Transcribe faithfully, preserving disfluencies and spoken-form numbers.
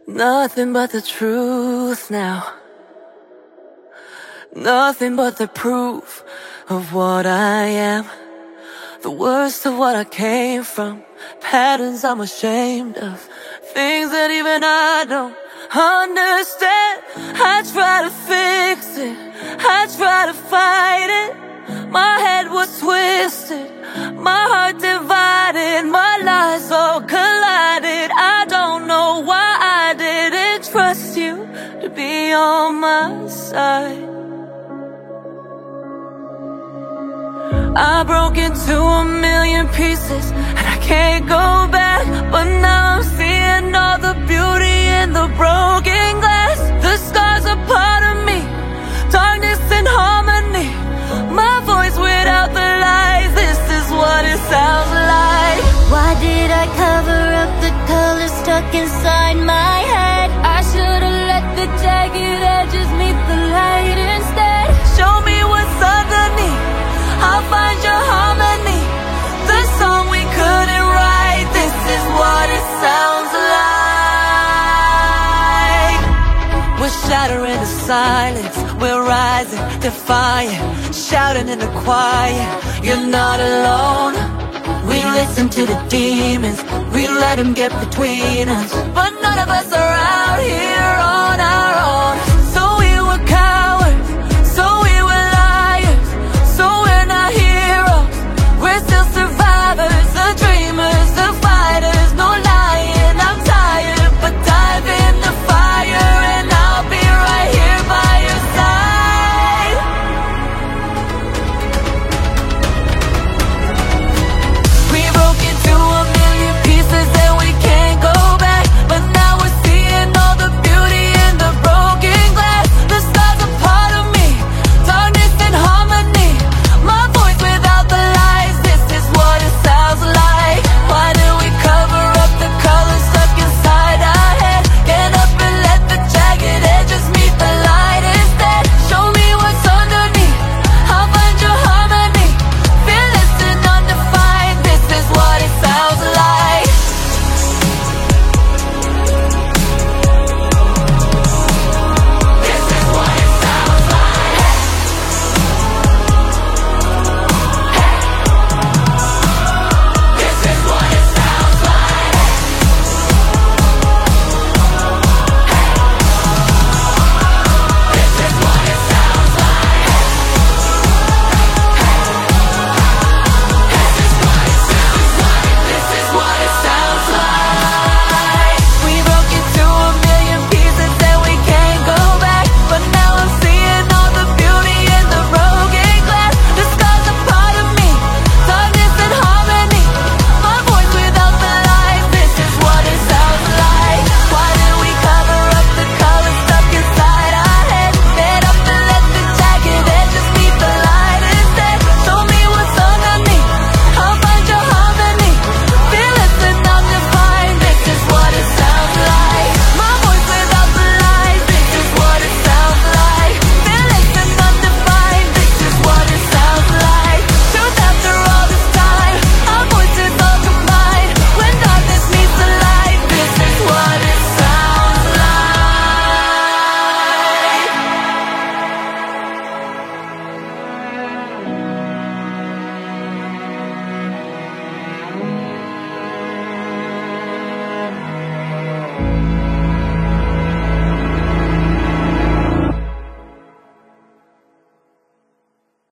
Nothing but the truth now. Nothing but the proof of what I am. The worst of what I came from. Patterns I'm ashamed of. Things that even I don't understand. I try to fix it, I try to fight it. My head was twisted, my heart divided, my lies all collided. I don't know why I didn't trust you to be on my side. I broke into a million pieces and I can't go back, but now I'm seeing all the beauty in the broken glass. The scars are part of me, darkness and harmony. My voice without the lies, this is what it sounds like. Why did I cover up the color stuck inside my head? I should've let the jagged edges meet the light instead. Show me what's underneath, I'll find your harmony. The song we couldn't write, this is what it sounds like. We're shattering the silence, we're rising, defiant, shouting in the quiet. You're not alone. We listen to the demons, we let them get between us, but none of us are